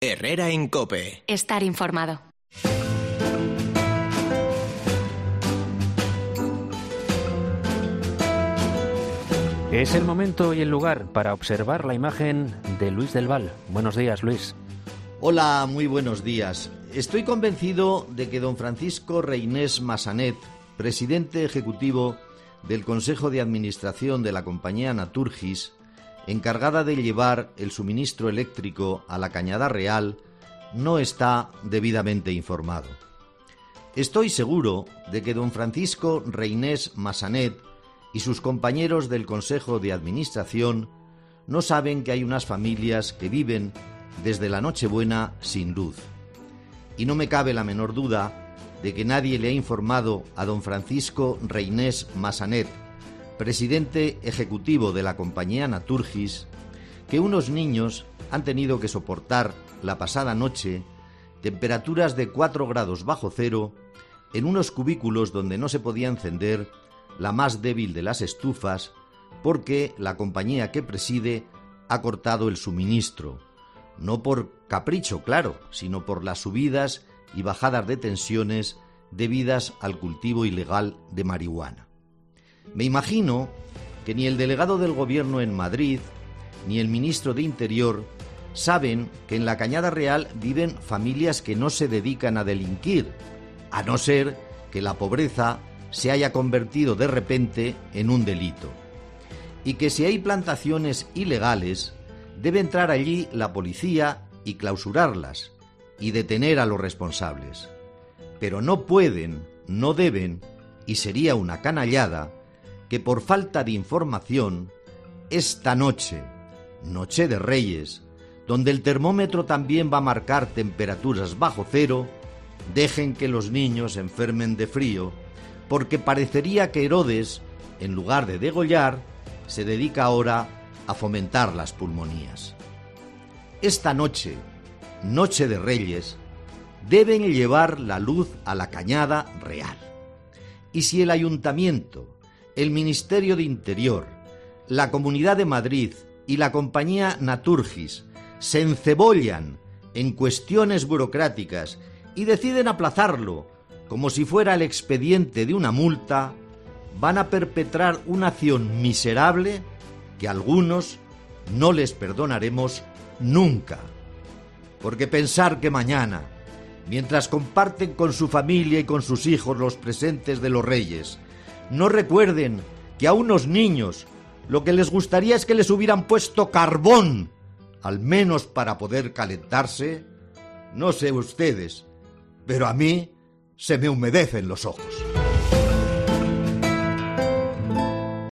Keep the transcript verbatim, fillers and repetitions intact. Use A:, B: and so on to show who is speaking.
A: Herrera en COPE.
B: Estar informado.
C: Es el momento y el lugar para observar la imagen de Luis del Val. Buenos días, Luis.
D: Hola, muy buenos días. Estoy convencido de que don Francisco Reynés Massanet, presidente ejecutivo del Consejo de Administración de la compañía Naturgis, encargada de llevar el suministro eléctrico a la Cañada Real, no está debidamente informado. Estoy seguro de que don Francisco Reynés Massanet y sus compañeros del Consejo de Administración no saben que hay unas familias que viven desde la Nochebuena sin luz. Y no me cabe la menor duda de que nadie le ha informado a don Francisco Reynés Massanet, presidente ejecutivo de la compañía Naturgis, que unos niños han tenido que soportar la pasada noche temperaturas de cuatro grados bajo cero en unos cubículos donde no se podía encender la más débil de las estufas, porque la compañía que preside ha cortado el suministro, no por capricho, claro, sino por las subidas y bajadas de tensiones debidas al cultivo ilegal de marihuana. Me imagino que ni el delegado del gobierno en Madrid, ni el ministro de Interior saben que en la Cañada Real viven familias que no se dedican a delinquir, a no ser que la pobreza se haya convertido de repente en un delito, y que si hay plantaciones ilegales debe entrar allí la policía y clausurarlas y detener a los responsables. Pero no pueden, no deben, y sería una canallada, que por falta de información, esta noche, Noche de Reyes, donde el termómetro también va a marcar temperaturas bajo cero, dejen que los niños se enfermen de frío, porque parecería que Herodes, en lugar de degollar, se dedica ahora a fomentar las pulmonías. Esta noche, Noche de Reyes, deben llevar la luz a la Cañada Real. Y si el Ayuntamiento, el Ministerio de Interior, la Comunidad de Madrid y la compañía Naturgis se encebollan en cuestiones burocráticas y deciden aplazarlo como si fuera el expediente de una multa, van a perpetrar una acción miserable que a algunos no les perdonaremos nunca. Porque pensar que mañana, mientras comparten con su familia y con sus hijos los presentes de los Reyes, no recuerden que a unos niños lo que les gustaría es que les hubieran puesto carbón, al menos para poder calentarse, no sé ustedes, pero a mí se me humedecen los ojos.